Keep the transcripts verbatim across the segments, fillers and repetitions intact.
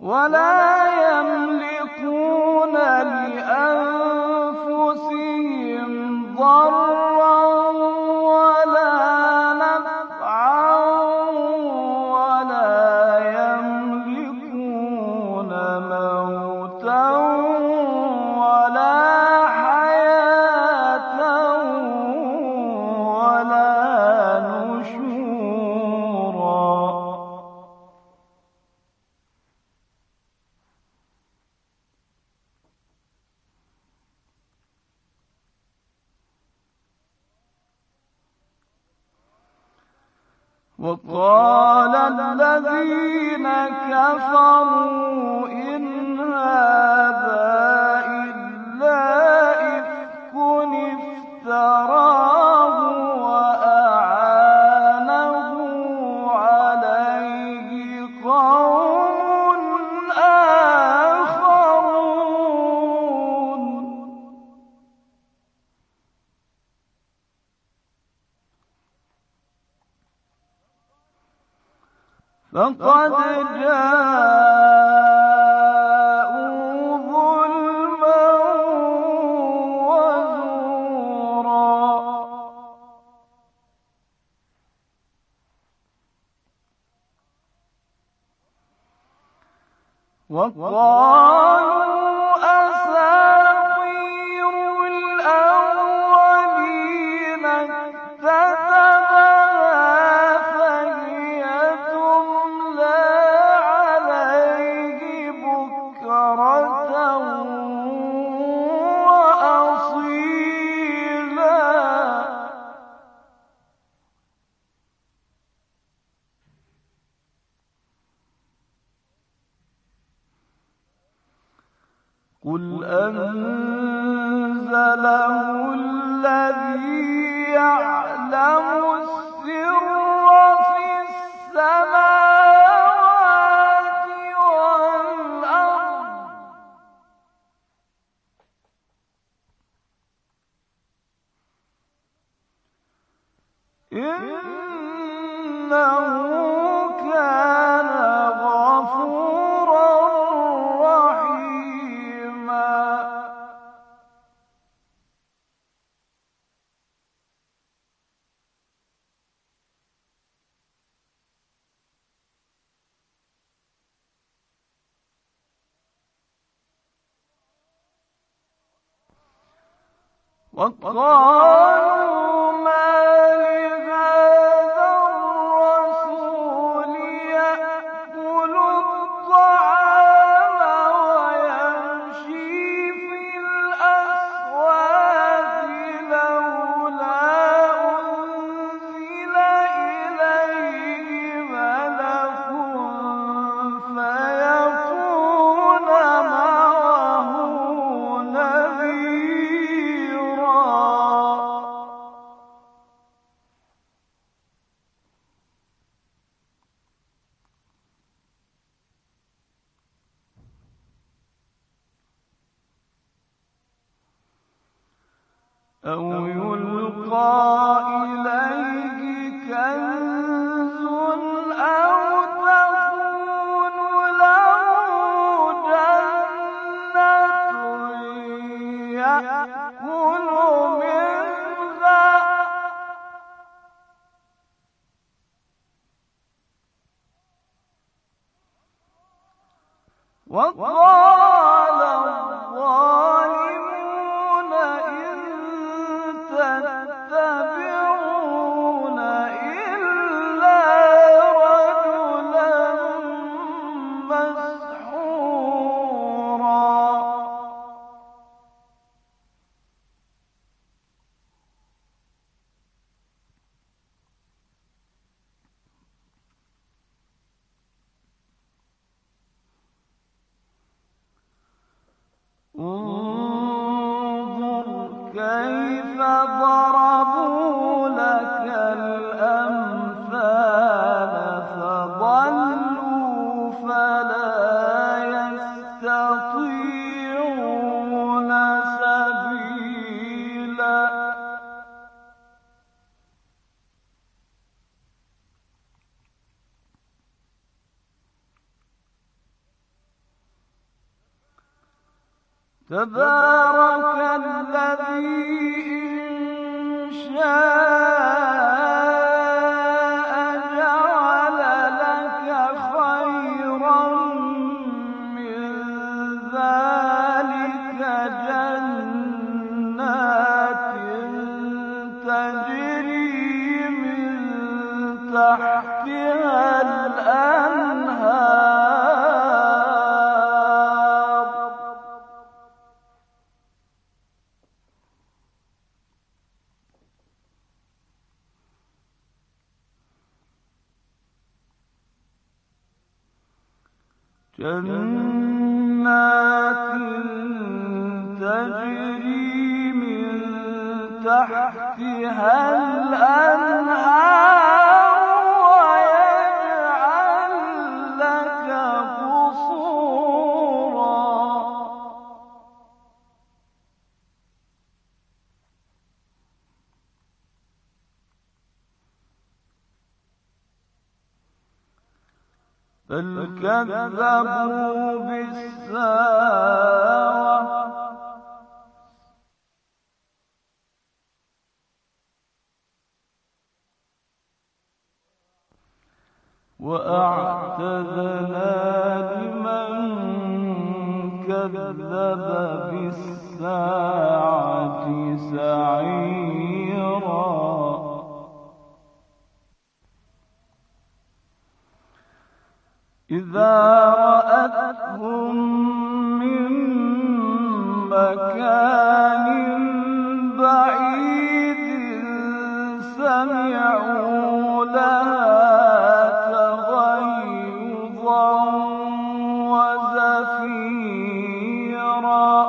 ولا يملكون لأنفسهم ضرا ولا نفعا ولا يملكون موتا ولا حياة ولا نشورا. وقال الذين كفروا إن هذا إلا إفك افتراه وأعانه عليه قوم آخرون. فقد جاءوا ظلما وزورا. وقالوا أساطير الأولين اكتتبها فهي تملى عليه بكرة وأصيلا. قل أنزله الذي يعلم السر في السماوات والأرض إنه كان غفورا رحيما. وقالوا ما لهذا الرسول يأكل الطعام ويمشي في الأسواق لولا أنزل إليه ملك فيكون معه نذيرا. أو يلقى إليه كنز أو تكون له جنة يأكل منها وقال الظالمون إن تتبعون إلا رجلا مسحورا. انظر كيف ضربوا لك الأمثال فضلوا فلا يستطيعون سبيلا. تبارك الذي إن شاء جعل لك خيرا من ذلك جنات تجري من تحتها الأنهار جنات تجري من تحتها الأنهار ويجعل لك قصورا بل كذبوا بالساعة وأعتدنا لمن كذب بالساعة سعيرا إذا رأتهم من مكان بعيد سمعوا لها تغيظا وزفيرا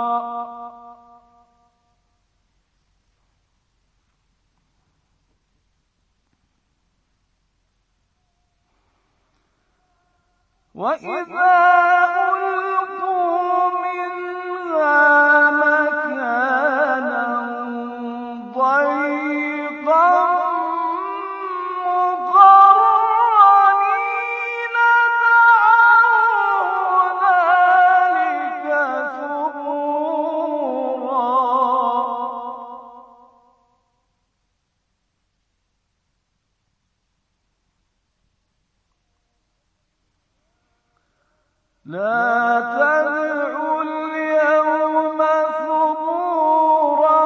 وإذا ألقوا منها مكانا ضيقا مقرنين دعوا هنالك ثبورا لا تدعوا اليوم ثبورا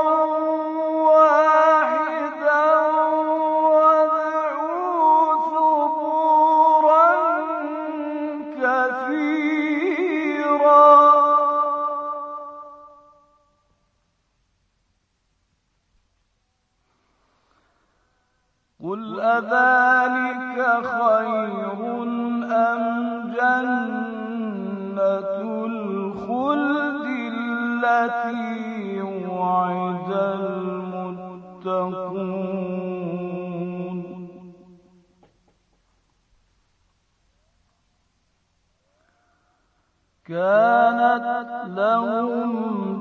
واحدا وادعوا ثبورا كثيرا قل أذلك خير أم جنة الخلد التي وعد المتقون كانت لهم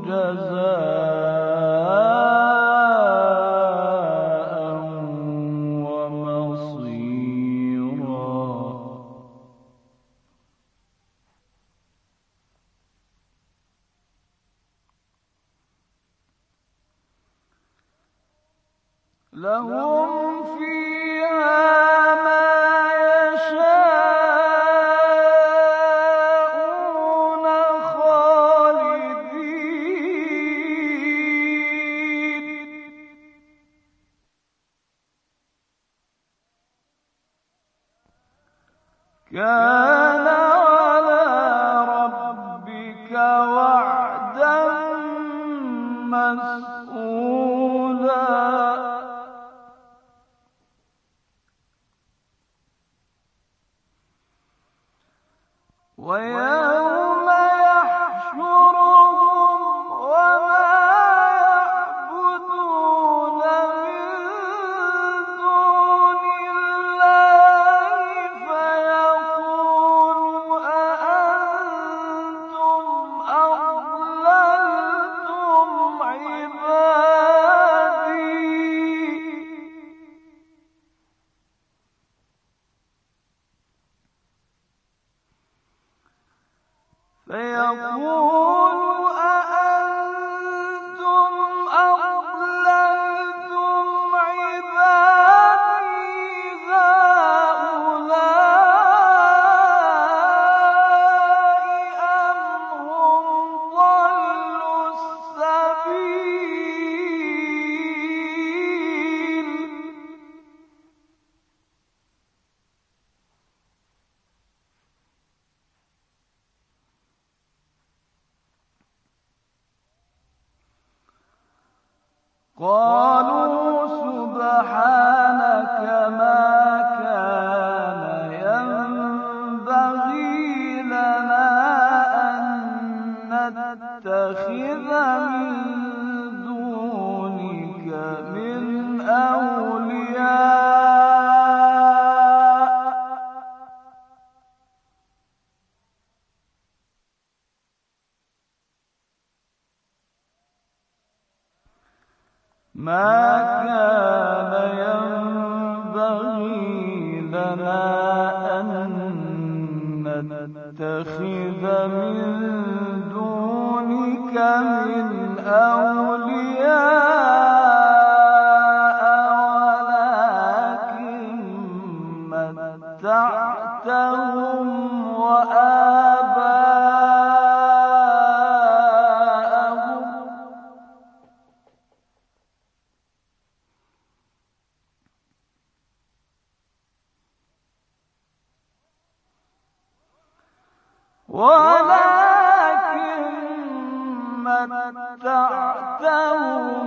جزاء ومصيرا لهم فيها ما يشاءون خالدين كان على ربك وعدا مسئولا ويوم يحشرهم وما يعبدون من دون الله فيقول أأنتم أضللتم عبادي فيقول أأنتم قالوا سبحانك ما كان ينبغي لنا أن نتخذ من دونك من أولياء ما كان ينبغي لنا أن نتخذ من دونك من أولياء ولكن متعتهم وآباءهم ولكن متعتهم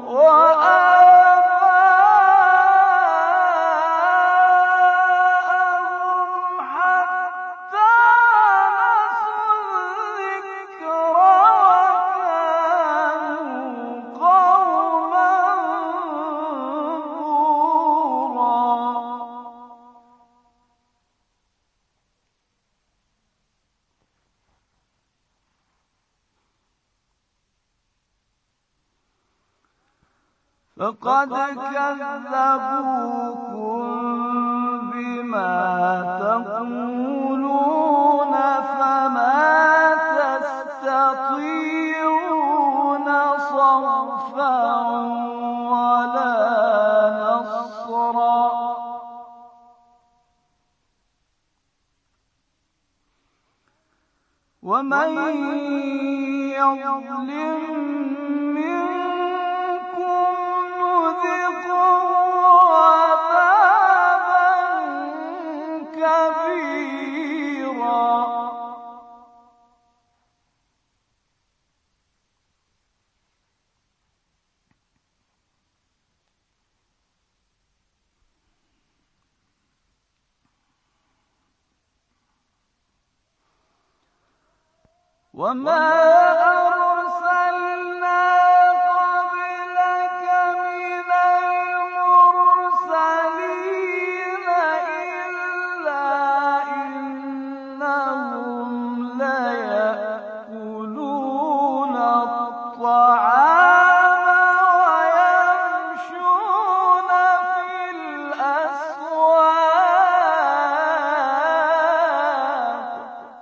وآباءهم حتى نسوا الذكر وكانوا قوما بورا. فقد كذبوكم بما تقولون فما تستطيعون صرفا ولا نصرا. ومن يظلم منكم نذقه عذابا كبيرا. وما أرسلنا قبلك من المرسلين إلا إنهم ليأكلون الطعام ويمشون في الأسواق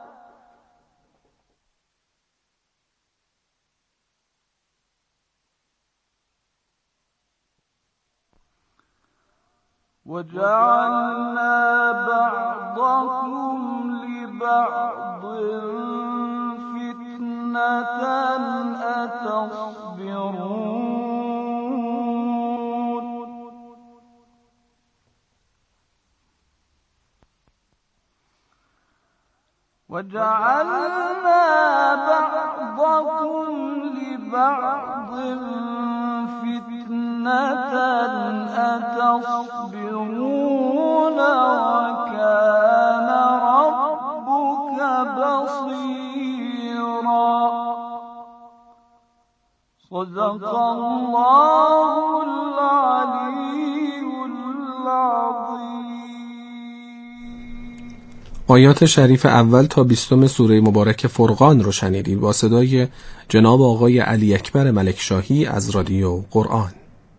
وجعلنا بعضكم لبعض فتنة أتصبرون. وجعلنا بعضكم لبعض فتنة أتصبرون وكان ربك بصيرا. صدق الله العلي العظيم. آیات شریف اول تا بیستم سوره مبارک فرقان رو شنیدید با صدای جناب آقای علی اکبر ملکشاهی از رادیو قرآن.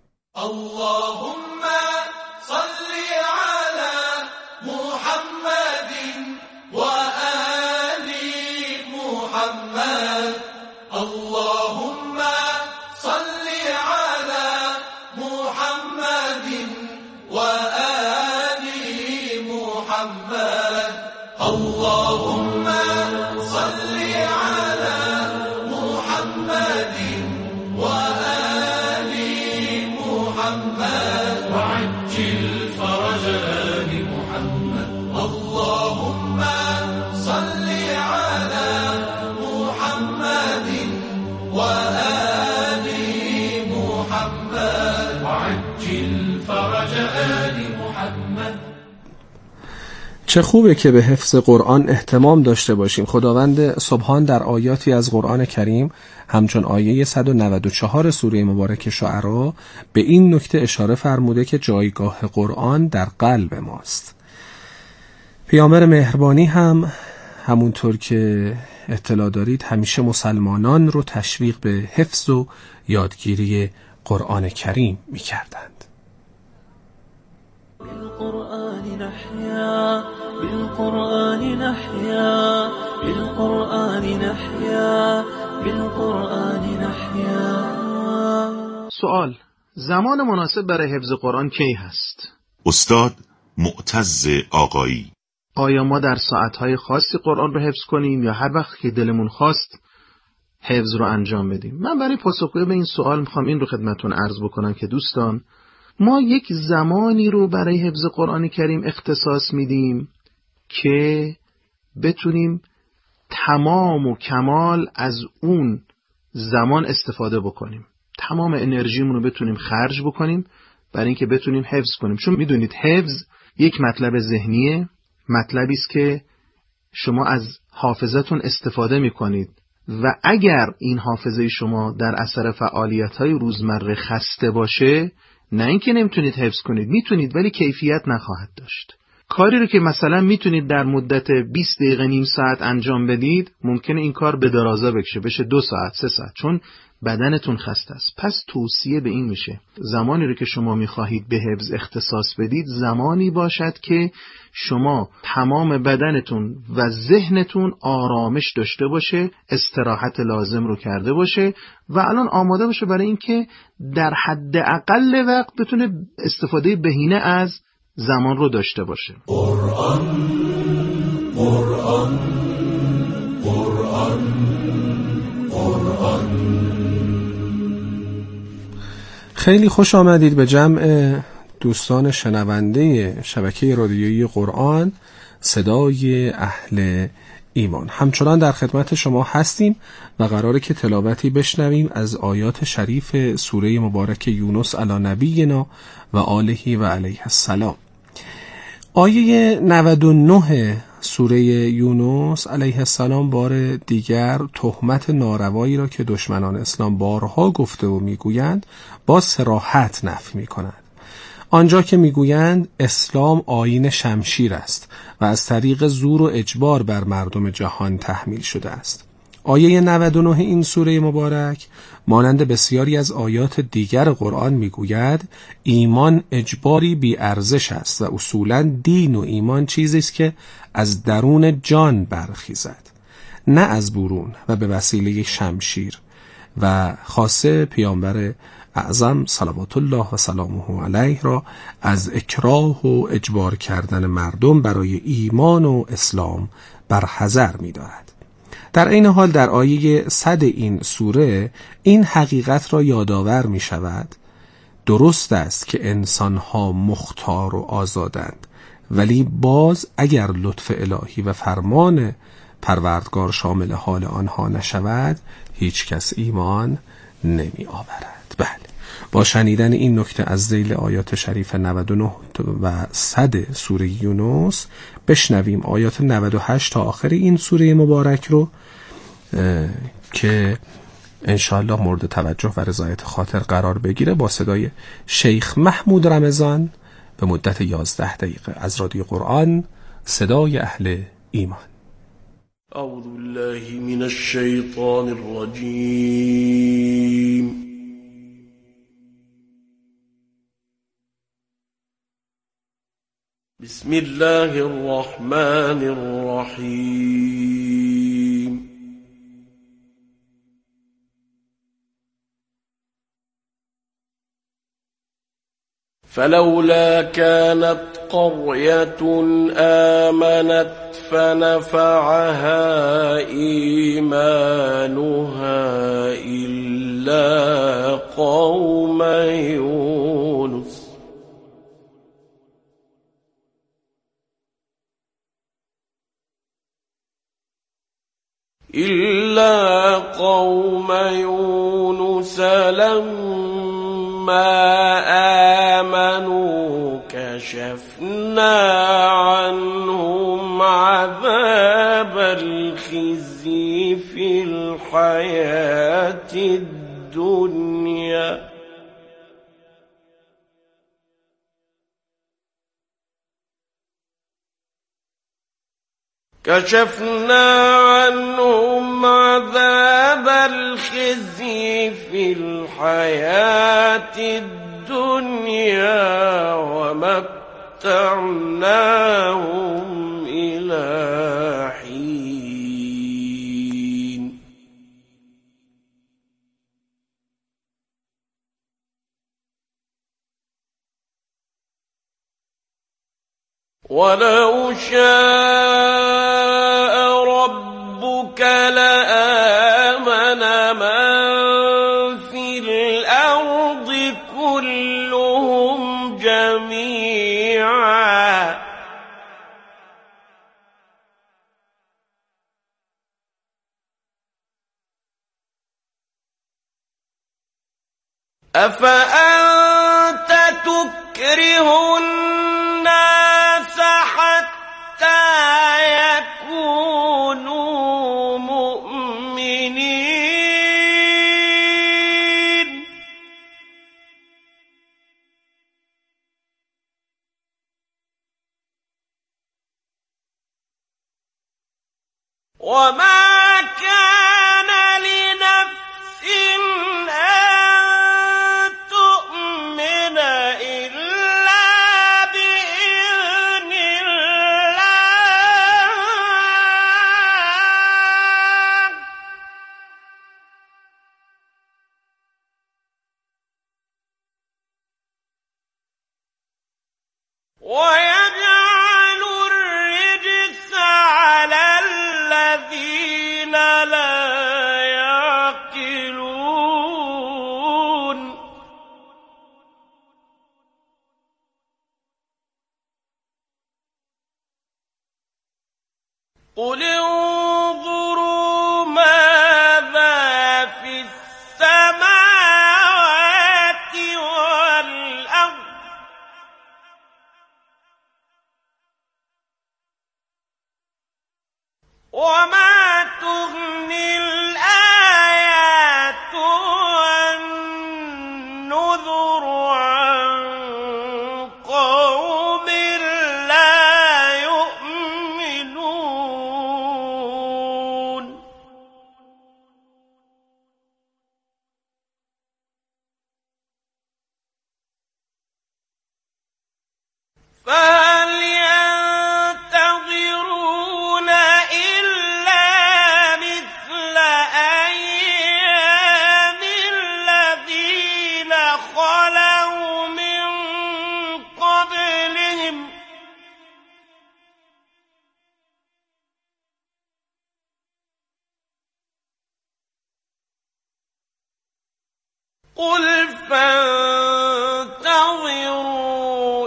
اللهم صل على محمد وآل محمد. اللهم صل على محمد وآل محمد. اللهم صل على محمد وآل محمد وعجل فرجنا لمحمد. اللهم صل على محمد وآل محمد. چه خوبه که به حفظ قرآن اهتمام داشته باشیم. خداوند سبحان در آیاتی از قرآن کریم همچون آیه صد و نود و چهار سوره مبارک شعرا به این نکته اشاره فرموده که جایگاه قرآن در قلب ماست. پیامبر مهربانی هم همونطور که اطلاع دارید همیشه مسلمانان رو تشویق به حفظ و یادگیری قرآن کریم می‌کردند. بالقرآن نحیا بالقرآن نحیا بالقرآن نحیا بالقرآن نحیا. سوال: زمان مناسب برای حفظ قرآن کی هست؟ استاد معتز آقایی: آیا ما در ساعتهای خاصی قرآن رو حفظ کنیم یا هر وقت که دلمون خواست حفظ رو انجام بدیم؟ من برای پاسخگویی به این سوال میخوام این رو خدمتتون عرض بکنم که دوستان، ما یک زمانی رو برای حفظ قرآن کریم اختصاص میدیم که بتونیم تمام و کمال از اون زمان استفاده بکنیم، تمام انرژیمون رو بتونیم خرج بکنیم برای اینکه بتونیم حفظ کنیم. چون میدونید حفظ یک مطلب ذهنیه، مطلبی است که شما از حافظتون استفاده میکنید و اگر این حافظه شما در اثر فعالیت‌های روزمره خسته باشه، نه اینکه نمیتونید حفظ کنید، میتونید ولی کیفیت نخواهد داشت. کاری رو که مثلا میتونید در مدت بیست دقیقه نیم ساعت انجام بدید، ممکنه این کار به درازا بکشه، بشه دو ساعت سه ساعت، چون بدنتون خسته است. پس توصیه به این میشه زمانی رو که شما میخواهید به حفظ اختصاص بدید زمانی باشد که شما تمام بدنتون و ذهنتون آرامش داشته باشه، استراحت لازم رو کرده باشه و الان آماده باشه برای اینکه در حد اقل وقت بتونه استفاده بهینه از زمان رو داشته باشه. قرآن قرآن قرآن قرآن. خیلی خوش آمدید به جمع دوستان شنونده شبکه رادیویی قرآن صدای اهل ایمان. همچنان در خدمت شما هستیم و قراره که تلاوتی بشنویم از آیات شریف سوره مبارک یونس علی نبینا و آله و علیه السلام. آیه نود و نه سوره یونس علیه السلام بار دیگر تهمت ناروایی را که دشمنان اسلام بارها گفته و میگویند با صراحت نفی میکنند. آنجا که میگویند اسلام آیین شمشیر است و از طریق زور و اجبار بر مردم جهان تحمیل شده است. آیه نود و نه این سوره مبارک مانند بسیاری از آیات دیگر قرآن میگوید ایمان اجباری بی ارزش است و اصولاً دین و ایمان چیزی است که از درون جان برخیزد، نه از برون و به وسیله شمشیر. و خاصه پیامبر اعظم صلوات الله و سلامه علیه را از اکراه و اجبار کردن مردم برای ایمان و اسلام برحذر می‌دارد. در این حال در آیه صد این سوره این حقیقت را یادآور می شود: درست است که انسانها مختار و آزادند، ولی باز اگر لطف الهی و فرمان پروردگار شامل حال آنها نشود هیچ کس ایمان نمی آورد. بله، با شنیدن این نکته از ذیل آیات شریف نود و نه و صد سوره یونس بشنویم آیات نود و هشت تا آخر این سوره مبارک رو که انشاءالله مورد توجه و رضایت خاطر قرار بگیره با صدای شیخ محمود رمضان به مدت یازده دقیقه از رادیو قرآن صدای اهل ایمان. اعوذ بالله من الشیطان الرجیم. بسم الله الرحمن الرحیم. فلولا كانت قرية آمنت فنفعها إيمانها إلا قوم يونس إلا قوم يونس لما آمنوا كشفنا عنهم عذاب الخزي في الحياة الدنيا كشفنا عنهم عذاب الخزي في الحياة الدنيا ومتعناهم إلى حين ولو شاء ربك لآمن من في الأرض كلهم جميعا أفأنت تكره الناس حتى يكونوا مؤمنين وما كان لنفس أن تؤمن إلا بإذن الله ويجعل الرجس على الذين لا يعقلون قل انظروا ماذا في السماوات والأرض وما تغني الآيات والنذر عن قوم لا يؤمنون فهل ينتظرون إلا مثل أيام الذين خلوا من قبلهم قل فانتظروا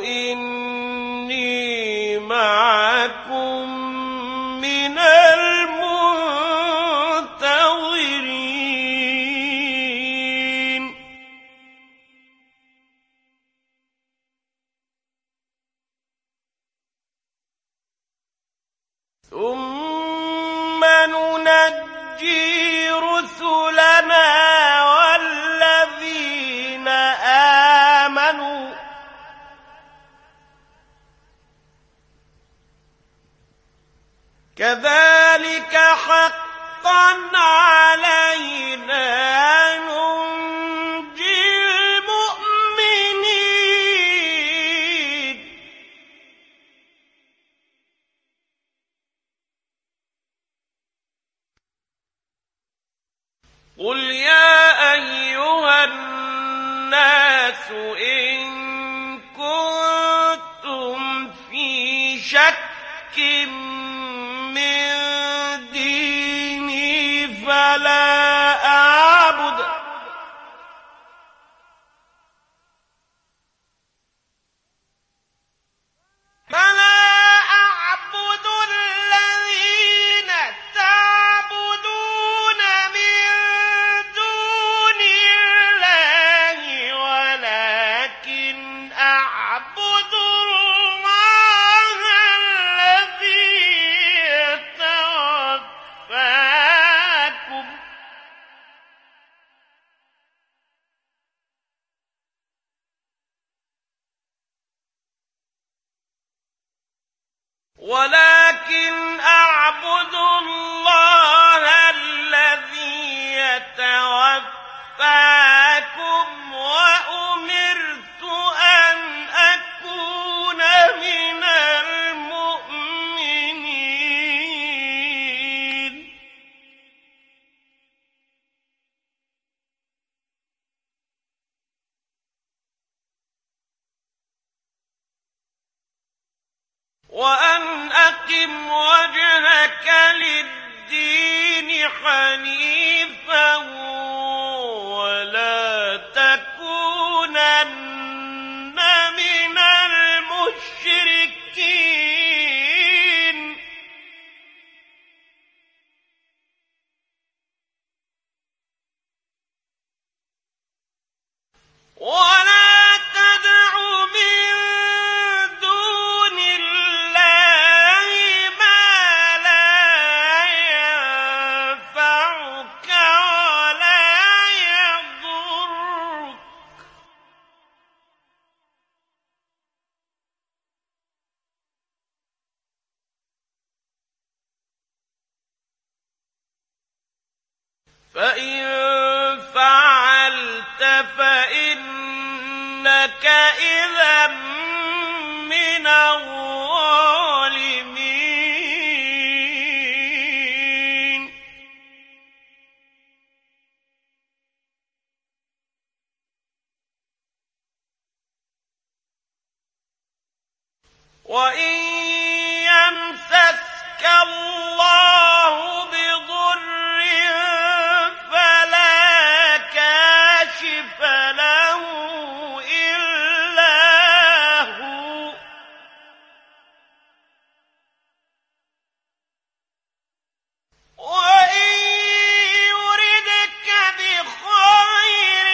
إني معكم من المنتظرين ثم ننجي رسلنا والذين آمنوا كذلك حقا علينا ننجي المؤمنين قل يا أيها الناس إن كنتم في شك من ديني فلا أعبد فلا أعبد الذين تعبدون من دون الله ولكن أعبد الله الذي ولكن أعبد الله الذي يتوفاكم وأمرت أن أكون من المؤمنين. وأن أقم وجهك للدين حنيفا ولا تكونن من المشركين. ولا تدع من دون الله ما لا ينفعك ولا يضرك. فإن فعلت فإنك إذا من الظالمين. وإن يمسسك الله بضر فلا كاشف له إلا هو. وإن يردك بخير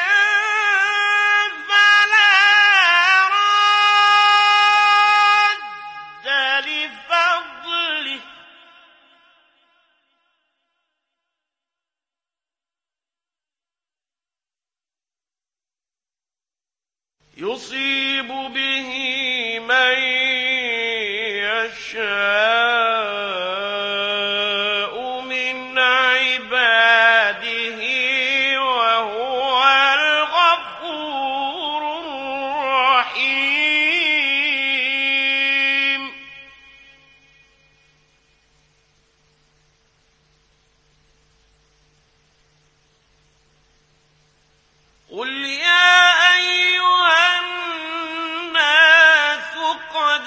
فلا راد لفضله. يصيب به من يشاء من عباده وهو الغفور الرحيم. قل يا أيها الناس قد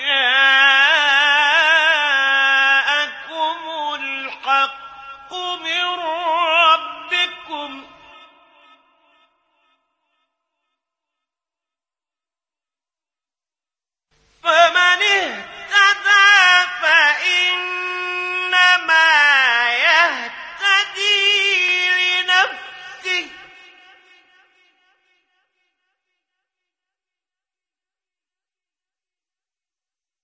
جاءكم الحق من ربكم فمن اهتدى فإنما يهتدي لنفسه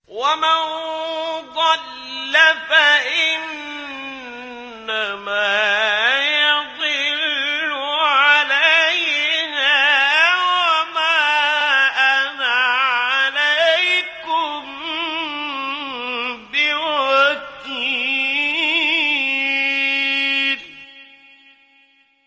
ومن ضل فإنما